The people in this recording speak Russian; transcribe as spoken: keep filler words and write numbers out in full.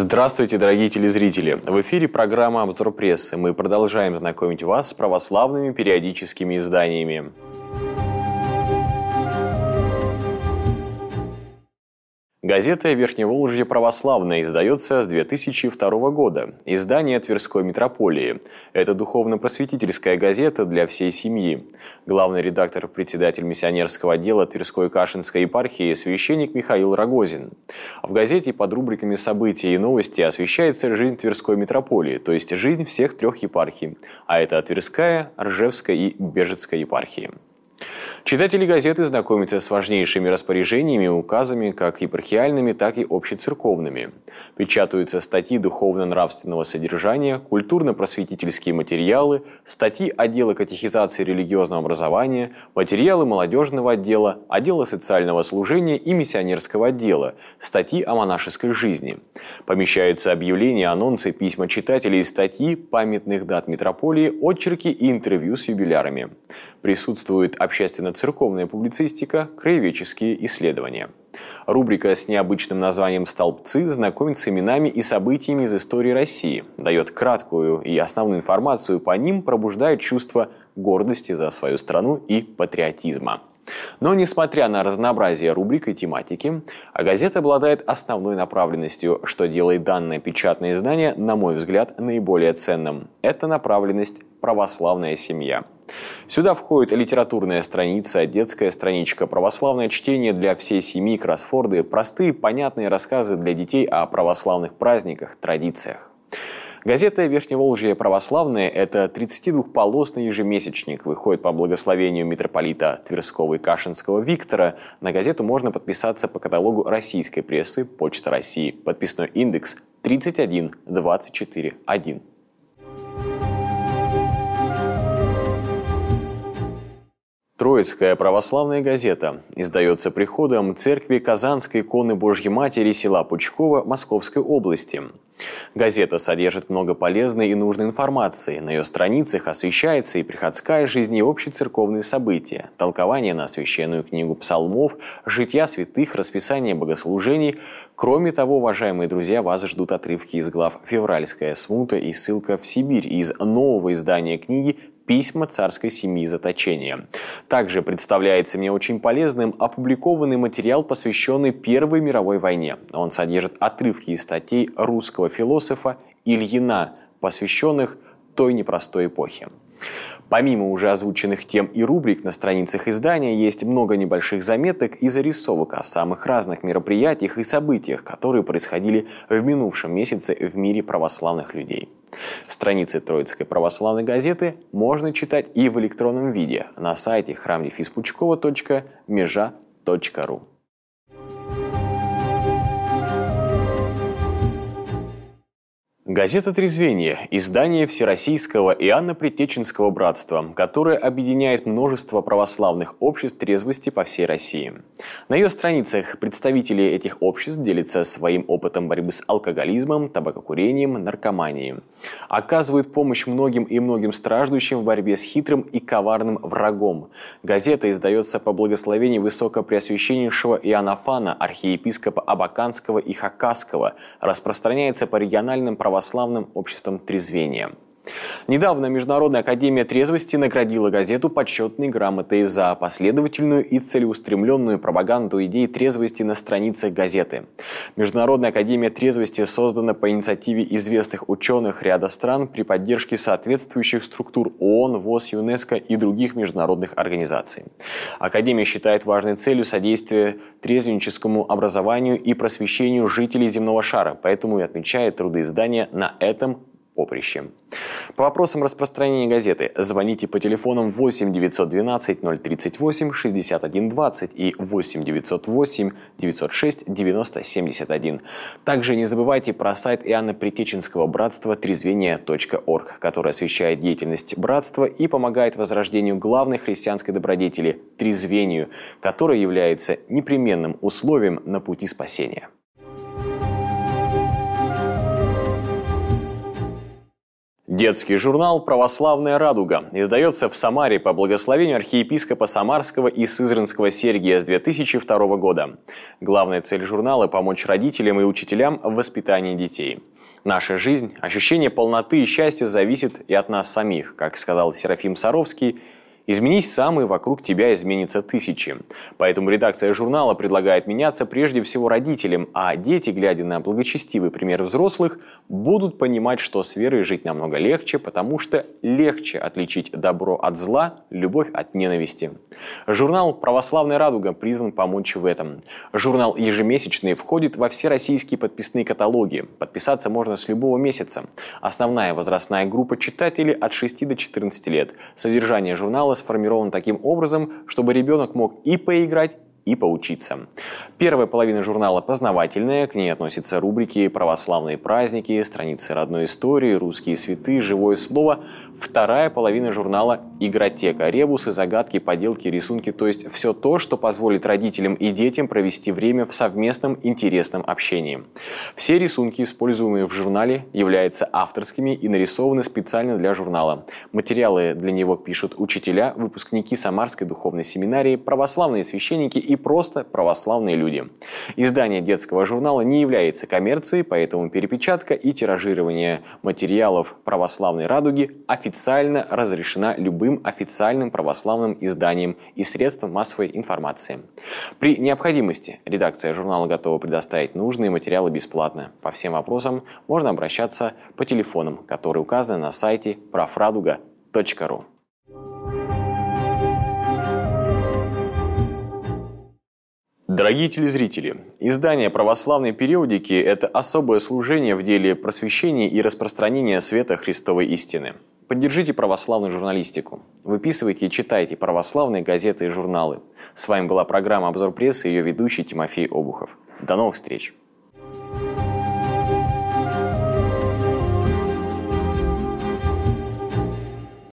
Здравствуйте, дорогие телезрители! В эфире программа «Обзор прессы». Мы продолжаем знакомить вас с православными периодическими изданиями. Газета «Верхневолжье православная» издается с две тысячи второго года. Издание Тверской митрополии. Это духовно-просветительская газета для всей семьи. Главный редактор, председатель миссионерского отдела Тверской Кашинской епархии священник Михаил Рогозин. В газете под рубриками «События и новости» освещается жизнь Тверской митрополии, то есть жизнь всех трех епархий. А это Тверская, Ржевская и Бежецкая епархии. Читатели газеты знакомятся с важнейшими распоряжениями и указами, как епархиальными, так и общецерковными. Печатаются статьи духовно-нравственного содержания, культурно-просветительские материалы, статьи отдела катехизации и религиозного образования, материалы молодежного отдела, отдела социального служения и миссионерского отдела, статьи о монашеской жизни. Помещаются объявления, анонсы, письма читателей, статьи, памятных дат митрополии, очерки и интервью с юбилярами. Присутствует общественно-церковная публицистика, краеведческие исследования. Рубрика с необычным названием «Столбцы» знакомит с именами и событиями из истории России, дает краткую и основную информацию по ним, пробуждает чувство гордости за свою страну и патриотизма. Но, несмотря на разнообразие рубрик и тематики, газета обладает основной направленностью, что делает данное печатное издание, на мой взгляд, наиболее ценным. Это направленность «Православная семья». Сюда входит литературная страница, детская страничка, православное чтение для всей семьи, кроссворды, простые, понятные рассказы для детей о православных праздниках, традициях. Газета «Верхневолжье православная» – это тридцатидвухполосный ежемесячник. Выходит по благословению митрополита Тверского и Кашинского Виктора. На газету можно подписаться по каталогу российской прессы «Почта России». Подписной индекс тридцать один двадцать четыре один. Троицкая православная газета издается приходом Церкви Казанской иконы Божьей Матери села Пучково Московской области. Газета содержит много полезной и нужной информации. На ее страницах освещается и приходская жизнь, и общецерковные события, толкование на священную книгу псалмов, жития святых, расписание богослужений. Кроме того, уважаемые друзья, вас ждут отрывки из глав «Февральская смута» и ссылка в Сибирь из нового издания книги «Письма царской семьи заточения». Также представляется мне очень полезным опубликованный материал, посвященный Первой мировой войне. Он содержит отрывки из статей русского философа Ильина, посвященных той непростой эпохе. Помимо уже озвученных тем и рубрик на страницах издания есть много небольших заметок и зарисовок о самых разных мероприятиях и событиях, которые происходили в минувшем месяце в мире православных людей. Страницы Троицкой православной газеты можно читать и в электронном виде на сайте храм дефис пучкова точка межа точка ру. Газета «Трезвение» – издание Всероссийского Иоанно-Предтеченского братства, которое объединяет множество православных обществ трезвости по всей России. На ее страницах представители этих обществ делятся своим опытом борьбы с алкоголизмом, табакокурением, наркоманией. Оказывают помощь многим и многим страждущим в борьбе с хитрым и коварным врагом. Газета издается по благословению Высокопреосвященнейшего Иоаннафана, архиепископа Абаканского и Хакасского, распространяется по региональным православным православным обществом трезвения. Недавно Международная академия трезвости наградила газету почетной грамотой за последовательную и целеустремленную пропаганду идей трезвости на страницах газеты. Международная академия трезвости создана по инициативе известных ученых ряда стран при поддержке соответствующих структур ООН, ВОЗ, ЮНЕСКО и других международных организаций. Академия считает важной целью содействие трезвенническому образованию и просвещению жителей земного шара, поэтому и отмечает труды издания на этом поприще. По вопросам распространения газеты звоните по телефонам восемь девятьсот двенадцать ноль тридцать восемь шестьдесят один двадцать и восемь девятьсот восемь девятьсот шесть девяносто семьдесят один. Также не забывайте про сайт Иоанно-Предтеченского братства трезвение точка орг, который освещает деятельность братства и помогает возрождению главной христианской добродетели – трезвению, которая является непременным условием на пути спасения. Детский журнал «Православная радуга» издается в Самаре по благословению архиепископа Самарского и Сызранского Сергия с две тысячи второго года. Главная цель журнала – помочь родителям и учителям в воспитании детей. Наша жизнь, ощущение полноты и счастья зависит и от нас самих, как сказал Серафим Саровский. «Изменись сам, и вокруг тебя изменится тысячи». Поэтому редакция журнала предлагает меняться прежде всего родителям, а дети, глядя на благочестивый пример взрослых, будут понимать, что с верой жить намного легче, потому что легче отличить добро от зла, любовь от ненависти. Журнал «Православная радуга» призван помочь в этом. Журнал ежемесячный, входит во все российские подписные каталоги. Подписаться можно с любого месяца. Основная возрастная группа читателей от шести до четырнадцати лет. Содержание журнала сформирован таким образом, чтобы ребенок мог и поиграть, и поучиться. Первая половина журнала познавательная, к ней относятся рубрики «Православные праздники», «Страницы родной истории», «Русские святые», «Живое слово». Вторая половина журнала «Игротека», ребусы, загадки, поделки, рисунки, то есть все то, что позволит родителям и детям провести время в совместном интересном общении. Все рисунки, используемые в журнале, являются авторскими и нарисованы специально для журнала. Материалы для него пишут учителя, выпускники Самарской духовной семинарии, православные священники и просто православные люди. Издание детского журнала не является коммерцией, поэтому перепечатка и тиражирование материалов «Православной радуги» официально разрешена любым официальным православным изданием и средством массовой информации. При необходимости редакция журнала готова предоставить нужные материалы бесплатно. По всем вопросам можно обращаться по телефонам, которые указаны на сайте праврадуга точка ру. Дорогие телезрители, издание православной периодики – это особое служение в деле просвещения и распространения света Христовой истины. Поддержите православную журналистику. Выписывайте и читайте православные газеты и журналы. С вами была программа «Обзор прессы» и ее ведущий Тимофей Обухов. До новых встреч!